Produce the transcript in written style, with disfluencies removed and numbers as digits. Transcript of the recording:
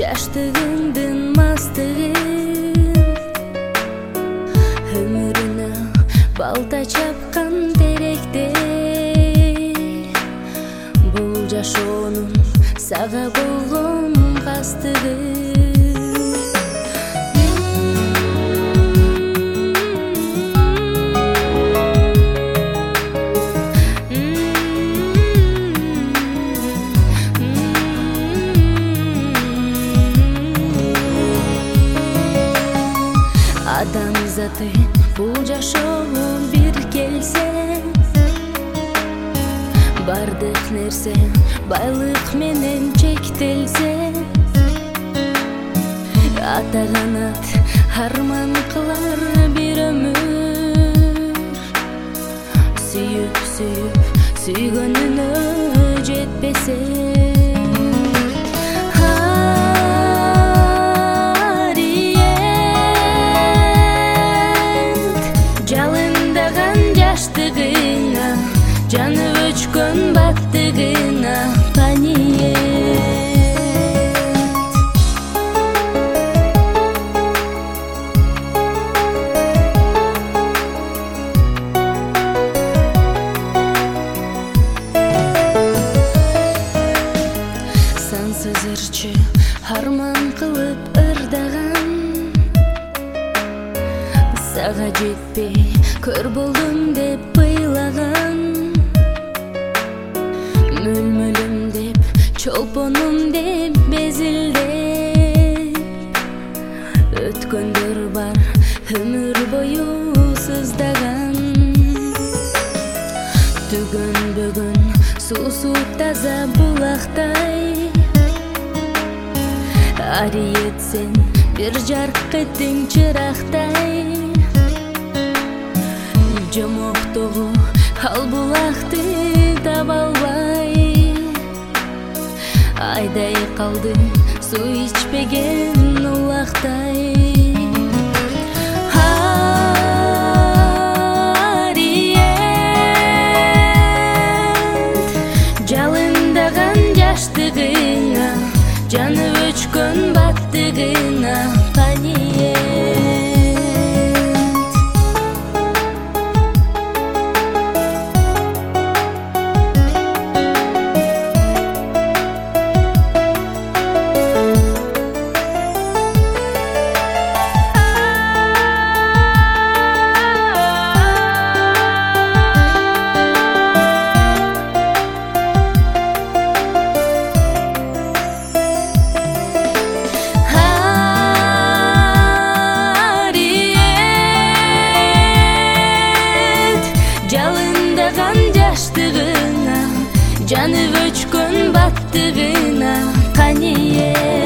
жаштыгыңдын мастыгын, өмүрүнө балта чапкан теректей. Бул жашоонун сага болгон кастыгы. Адамзаты бул жашоого бир келсе, бардык нерсе байлык менен чектелсе, ата канат арман кылар бир өмүр, сүйүп сүйгөнүнө жетпесе. Жанып өчкөн баттыгына паниет. Сансыз ырчы арман кылып ырдаган, сага жетпей көр болдум деп быйлаган. Мөлмөлүм деп, чолпонум деп безилдеп, өткөндөр бар өмүр бою сыздаган. Түгөнбөгөн суусу таза булактай, ариетсен бир жарык эттиң чырактай. Жомоктогу ал булакты таба албай, айдай калды суу ичпеген улактай. Ариет, жалындаган жаштыгыңа, жанып өчкөн баттыгына паниет. Жалындаган жаштыгыңа, жанып өчкөн баттыгына каниет.